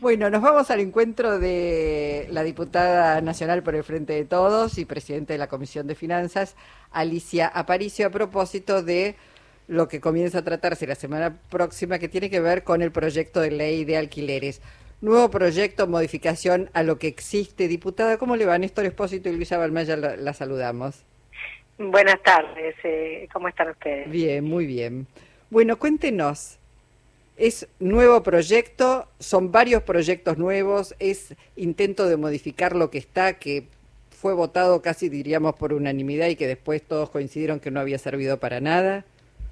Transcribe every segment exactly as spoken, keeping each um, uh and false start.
Bueno, nos vamos al encuentro de la diputada nacional por el Frente de Todos y presidente de la Comisión de Finanzas, Alicia Aparicio, a propósito de lo que comienza a tratarse la semana próxima, que tiene que ver con el proyecto de ley de alquileres. Nuevo proyecto, modificación a lo que existe. Diputada, ¿cómo le va? Néstor Espósito y Luisa Balmaya la, la saludamos. Buenas tardes, eh, ¿cómo están ustedes? Bien, muy bien. Bueno, cuéntenos. Es nuevo proyecto, son varios proyectos nuevos, es intento de modificar lo que está, que fue votado casi diríamos por unanimidad y que después todos coincidieron que no había servido para nada.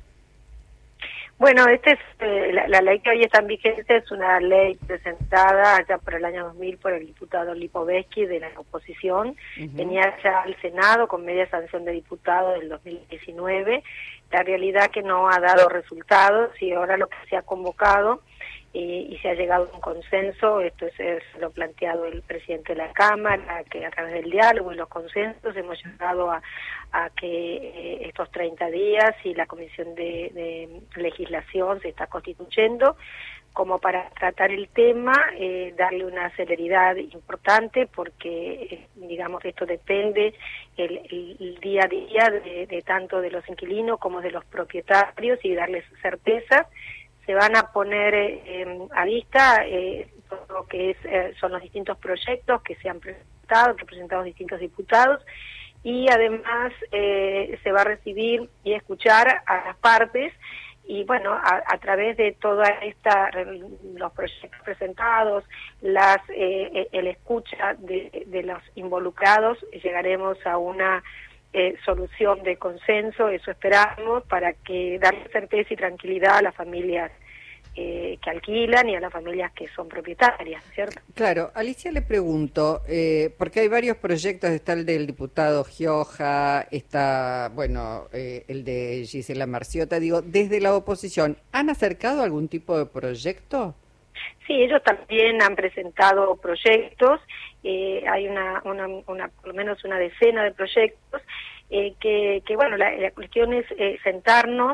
Bueno, esta es eh, la, la ley que hoy está en vigente, es una ley presentada allá por el año dos mil por el diputado Lipovetsky de la oposición. Uh-huh. Venía ya al Senado con media sanción de diputado del dos mil diecinueve. La realidad que no ha dado resultados y ahora lo que se ha convocado eh, y se ha llegado a un consenso, esto es, es lo planteado el presidente de la Cámara, que a través del diálogo y los consensos hemos llegado a, a que eh, estos treinta días y la Comisión de, de Legislación se está constituyendo como para tratar el tema, eh, darle una celeridad importante porque, eh, digamos, esto depende el, el, el día a día de, de tanto de los inquilinos como de los propietarios y darles certeza. Se van a poner eh, a vista eh, todo lo que es, eh, son los distintos proyectos que se han presentado, que han presentado distintos diputados, y además eh, se va a recibir y escuchar a las partes. Y bueno, a, a través de toda esta, los proyectos presentados, las eh, el escucha de, de los involucrados, llegaremos a una eh, solución de consenso, eso esperamos, para que darle certeza y tranquilidad a las familias eh, que alquilan y a las familias que son propietarias, ¿cierto? Claro, Alicia, le pregunto, eh, porque hay varios proyectos, está el del diputado Gioja, está, bueno, eh, el de Gisela Marciota, digo, desde la oposición, ¿han acercado algún tipo de proyecto? Sí, ellos también han presentado proyectos, eh, hay una, una, una, por lo menos una decena de proyectos, eh, que, que, bueno, la, la cuestión es eh, sentarnos,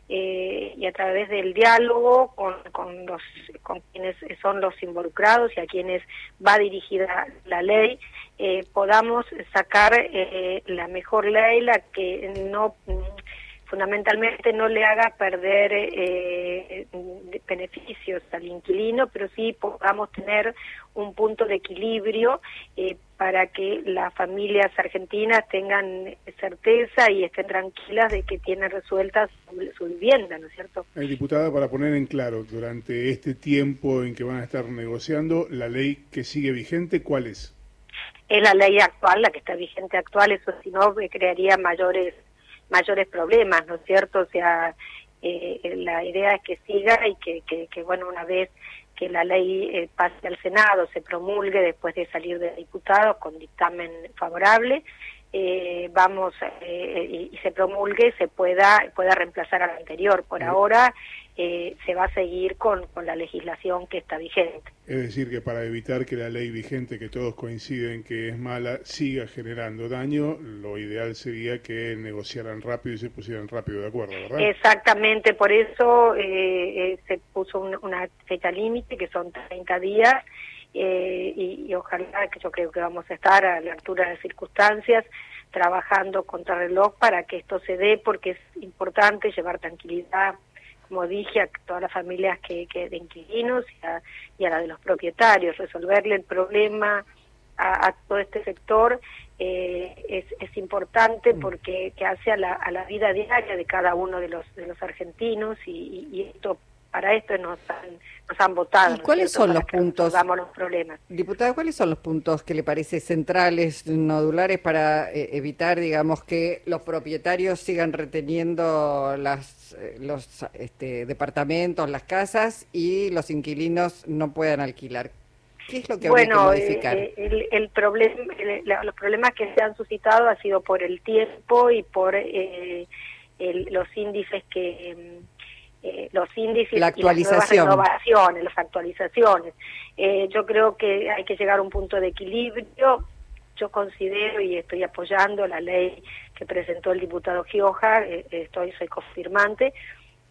Eh, y a través del diálogo con, con, los, con quienes son los involucrados y a quienes va dirigida la ley, eh, podamos sacar eh, la mejor ley, la que no fundamentalmente no le haga perder eh, beneficios al inquilino, pero sí podamos tener un punto de equilibrio eh, para que las familias argentinas tengan certeza y estén tranquilas de que tienen resuelta su, su vivienda, ¿no es cierto? Eh, diputada, para poner en claro, durante este tiempo en que van a estar negociando, la ley que sigue vigente, ¿cuál es? Es la ley actual, la que está vigente actual, eso si no crearía mayores mayores problemas, ¿no es cierto? O sea, eh, la idea es que siga y que, que, que bueno, una vez que la ley eh, pase al Senado, se promulgue después de salir de diputados con dictamen favorable, eh, vamos, eh, y, y se promulgue, se pueda pueda reemplazar a la anterior. Por sí. Ahora eh, se va a seguir con, con la legislación que está vigente. Es decir, que para evitar que la ley vigente, que todos coinciden que es mala, siga generando daño, lo ideal sería que negociaran rápido y se pusieran rápido de acuerdo, ¿verdad? Exactamente, por eso eh, eh, se puso un, una fecha límite, que son treinta días, eh, y, y ojalá, que yo creo que vamos a estar a la altura de las circunstancias, trabajando contra reloj para que esto se dé, porque es importante llevar tranquilidad, como dije, a todas las familias que, que de inquilinos y a, y a la de los propietarios, resolverle el problema a, a todo este sector eh, es, es importante porque que hace a la, a la vida diaria de cada uno de los de los argentinos y, y esto para esto nos han, nos han votado. ¿Y cuáles son los puntos? Los problemas. Diputada, ¿cuáles son los puntos que le parece centrales, nodulares, para eh, evitar, digamos, que los propietarios sigan reteniendo las, eh, los este, departamentos, las casas, y los inquilinos no puedan alquilar? ¿Qué es lo que bueno, habría que modificar? Eh, el, el problema, el, los problemas que se han suscitado ha sido por el tiempo y por eh, el, los índices que... Eh, los índices la actualización. y las nuevas renovaciones, las actualizaciones. Eh, yo creo que hay que llegar a un punto de equilibrio. Yo considero y estoy apoyando la ley que presentó el diputado Gioja, eh, estoy soy confirmante,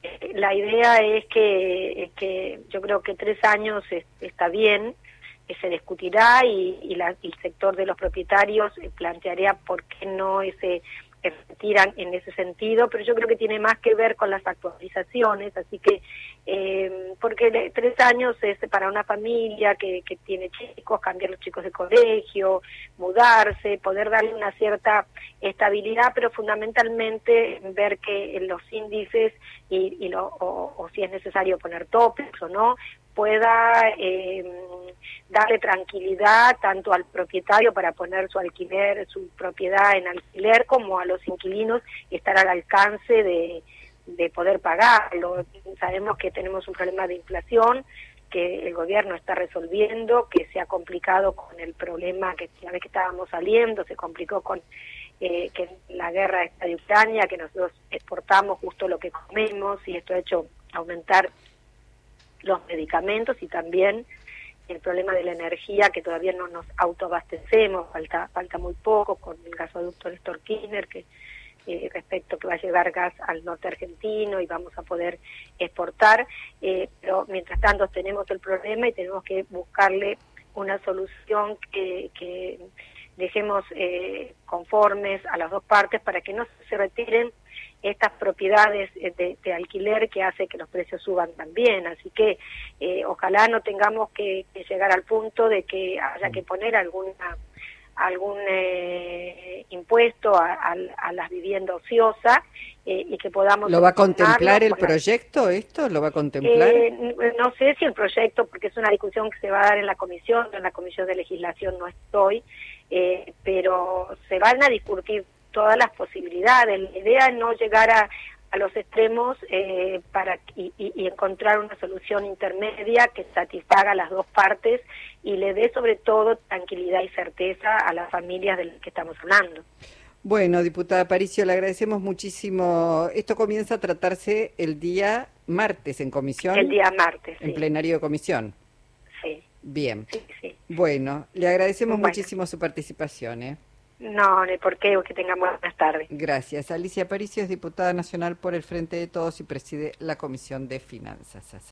la idea es que, que yo creo que tres años es, está bien, que se discutirá y, y, la, y el sector de los propietarios plantearía por qué no ese se retiran en ese sentido, pero yo creo que tiene más que ver con las actualizaciones, así que, eh, porque tres años es para una familia que, que tiene chicos, cambiar los chicos de colegio, mudarse, poder darle una cierta estabilidad, pero fundamentalmente ver que los índices y, y lo, o, o si es necesario poner topes o no, pueda eh, darle tranquilidad tanto al propietario para poner su alquiler, su propiedad en alquiler, como a los inquilinos estar al alcance de, de poder pagarlo. Sabemos que tenemos un problema de inflación que el gobierno está resolviendo, que se ha complicado con el problema que la vez que estábamos saliendo, se complicó con eh, que la guerra esta de Ucrania, que nosotros exportamos justo lo que comemos y esto ha hecho aumentar los medicamentos y también el problema de la energía, que todavía no nos autoabastecemos, falta falta muy poco con el gasoducto Néstor Kirchner, que eh, respecto que va a llegar gas al norte argentino y vamos a poder exportar, eh, pero mientras tanto tenemos el problema y tenemos que buscarle una solución que, que dejemos eh, conformes a las dos partes para que no se retiren estas propiedades de, de alquiler que hace que los precios suban también, así que eh, ojalá no tengamos que, que llegar al punto de que haya que poner alguna algún eh, impuesto a, a, a las viviendas ociosas eh, y que podamos... ¿Lo va a contemplar el proyecto esto? ¿Lo va a contemplar? Eh, no sé si el proyecto, porque es una discusión que se va a dar en la comisión, en la comisión de legislación no estoy, eh, pero se van a discutir todas las posibilidades. La idea es no llegar a, a los extremos eh, para y, y, y encontrar una solución intermedia que satisfaga a las dos partes y le dé sobre todo tranquilidad y certeza a las familias de las que estamos hablando. Bueno, diputada Aparicio, le agradecemos muchísimo. Esto comienza a tratarse el día martes en comisión. El día martes, En sí. plenario de comisión. Sí. Bien. Sí, sí. Bueno, le agradecemos Bueno. muchísimo su participación, ¿eh? No, no hay por qué, que tengamos buenas tardes. Gracias. Alicia Aparicio es diputada nacional por el Frente de Todos y preside la Comisión de Finanzas.